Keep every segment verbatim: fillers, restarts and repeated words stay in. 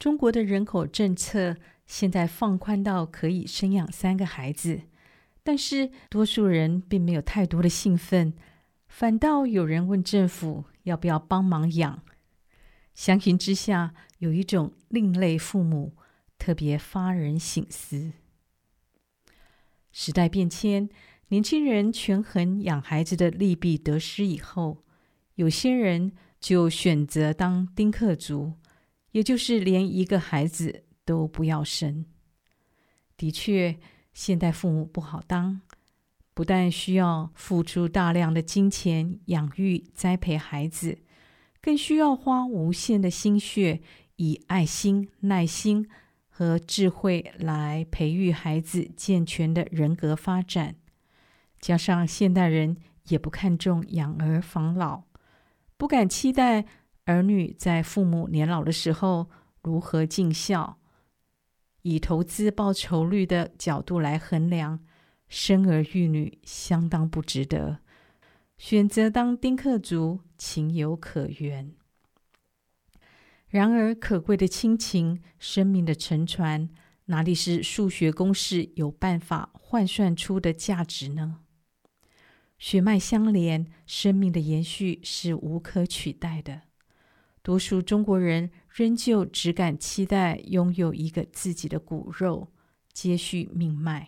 中国的人口政策现在放宽到可以生养三个孩子，但是多数人并没有太多的兴奋，反倒有人问政府要不要帮忙养。相形之下，有一种另类父母特别发人省思。时代变迁，年轻人权衡养孩子的利弊得失以后，有些人就选择当丁克族，也就是连一个孩子都不要生。的确，现代父母不好当，不但需要付出大量的金钱养育栽培孩子，更需要花无限的心血，以爱心、耐心和智慧来培育孩子健全的人格发展。加上现代人也不看重养儿防老，不敢期待儿女在父母年老的时候如何尽孝。以投资报酬率的角度来衡量，生儿育女相当不值得，选择当丁克族情有可原。然而可贵的亲情，生命的承传，哪里是数学公式有办法换算出的价值呢？血脉相连，生命的延续是无可取代的。多数中国人仍旧只敢期待拥有一个自己的骨肉，接续命脉。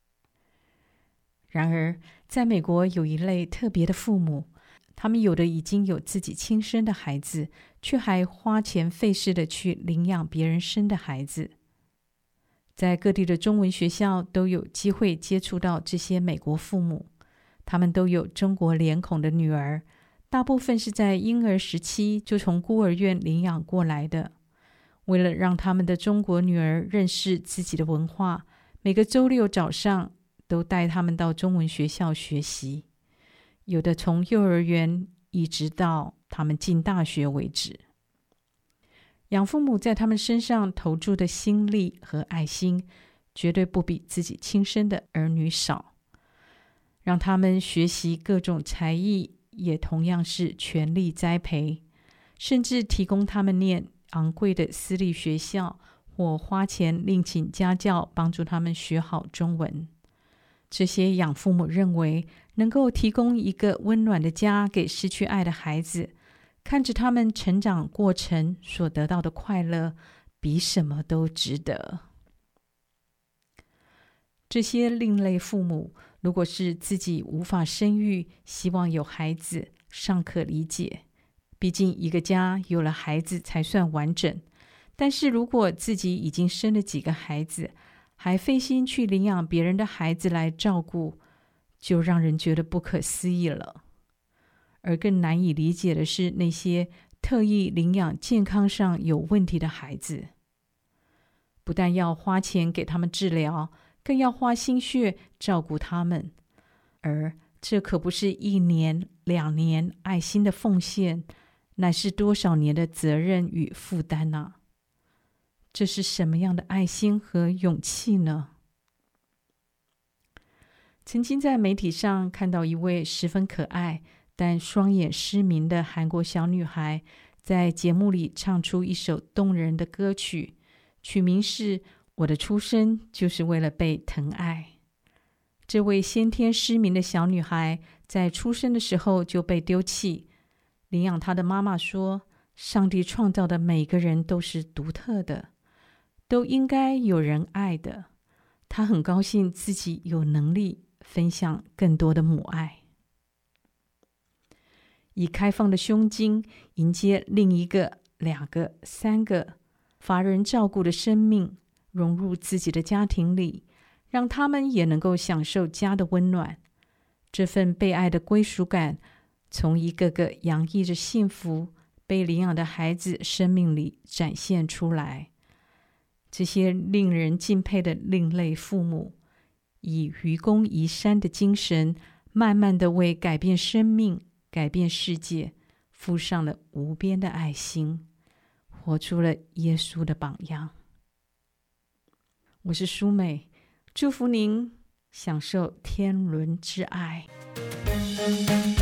然而，在美国有一类特别的父母，他们有的已经有自己亲生的孩子，却还花钱费事的去领养别人生的孩子。在各地的中文学校都有机会接触到这些美国父母，他们都有中国脸孔的女儿，大部分是在婴儿时期就从孤儿院领养过来的。为了让他们的中国女儿认识自己的文化，每个周六早上都带他们到中文学校学习，有的从幼儿园一直到他们进大学为止。养父母在他们身上投注的心力和爱心，绝对不比自己亲生的儿女少。让他们学习各种才艺，也同样是全力栽培，甚至提供他们念昂贵的私立学校，或花钱另请家教帮助他们学好中文。这些养父母认为，能够提供一个温暖的家给失去爱的孩子，看着他们成长过程所得到的快乐，比什么都值得。这些另类父母，如果是自己无法生育，希望有孩子，尚可理解，毕竟一个家有了孩子才算完整。但是如果自己已经生了几个孩子，还费心去领养别人的孩子来照顾，就让人觉得不可思议了。而更难以理解的是，那些特意领养健康上有问题的孩子，不但要花钱给他们治疗，更要花心血照顾他们，而这可不是一年两年爱心的奉献，乃是多少年的责任与负担啊！这是什么样的爱心和勇气呢？曾经在媒体上看到一位十分可爱但双眼失明的韩国小女孩，在节目里唱出一首动人的歌曲，曲名是《我的出生就是为了被疼爱》。这位先天失明的小女孩在出生的时候就被丢弃，领养她的妈妈说，上帝创造的每个人都是独特的，都应该有人爱的。她很高兴自己有能力分享更多的母爱，以开放的胸襟迎接另一个、两个、三个乏人照顾的生命，融入自己的家庭里，让他们也能够享受家的温暖。这份被爱的归属感，从一个个洋溢着幸福被领养的孩子生命里展现出来。这些令人敬佩的另类父母，以愚公移山的精神，慢慢地为改变生命、改变世界，付上了无边的爱心，活出了耶稣的榜样。我是舒美，祝福您享受天伦之爱。